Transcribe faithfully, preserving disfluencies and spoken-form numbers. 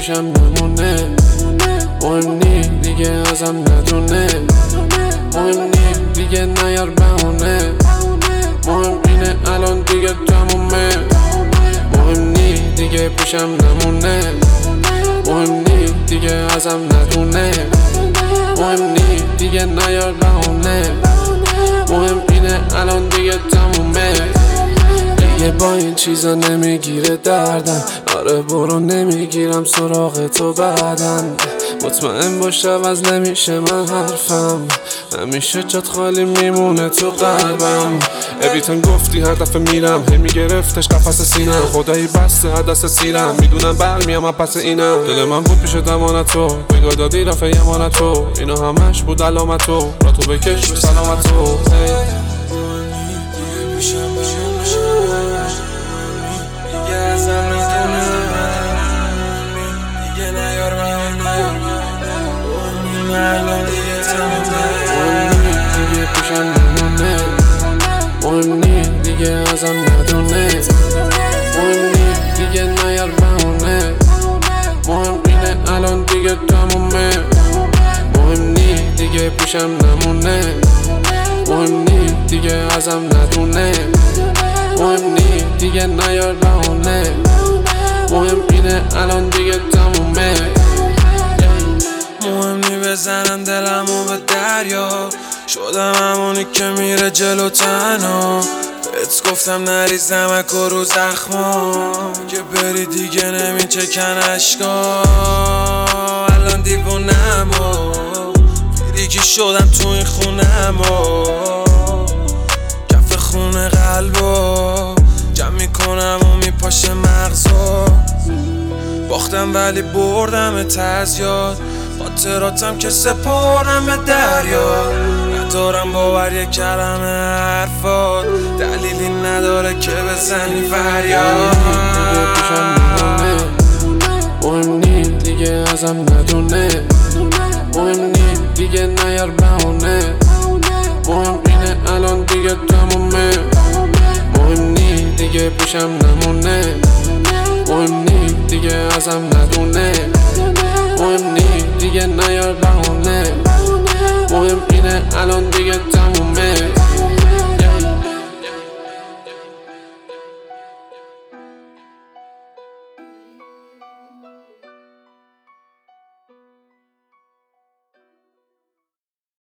پیشم نمونه، مهم نی دیگه ازم ندونه، مهم نی دیگه نیار بهونه، مهم اینه الان دیگه تمومه، مهم نی دیگه پیشم نمونه، مهم نی دیگه ازم ندونه، مهم نی دیگه نیار بهونه، مهم اینه الان دیگه تمومه. دیگه با این چیزا نمیگیره دردم، آره برو نمیگیرم سراغ تو بعدن، مطمئن باش عوض نمیشه من حرفم، همیشه جات خالی میمونه تو قلبم. ابیتن گفتی هر دفعه میرم هی میگرفتش قفس سینم، خدایی بسته هر دست سیرم، میدونم برمیام از پس اینم. دل من بود پیش دمانت تو، بگاه دادی رفع یمانت تو، اینا همش بود علامت تو، را تو بکش به سلامت تو. دیگه پیشم نمونه، مهم نی دیگه ازم ندونه، مهم نی دیگه نیار بهونه، مهم اینه الان دیگه تمومه، مهم نی دیگه پیشم نمونه، مهم نی دیگه ازم ندونه، مهم نی دیگه نیار بهونه، مهم اینه الان دیگه تمومه. مهم نی بزنم دلمو به دریا، شدم همونی که میره جلو تنها، بهت گفتم نریز نمک و رو زخما، که بری دیگه نمیچکن اشکا، الان دیوونم و دیگه شدم تو این خونم و کف خونه قلبو جمع میکنم و میپاشه مغزو، باختم ولی بردم تزیاد، خاطراتم که سپردم به دریا، ندارم باور یک کلمه حرفات، دلیلی نداره که بزنی فریاد. مهم نی دیگه ازم ندونه، مهم نی دیگه نیار بهونه، مهم اینه الان دیگه تمومه، مهم نی دیگه پیشم نمونه، مهم نی دیگه ازم ندونه، مهم نی دیگه نیار بهونه، مهم اینه الان دیگه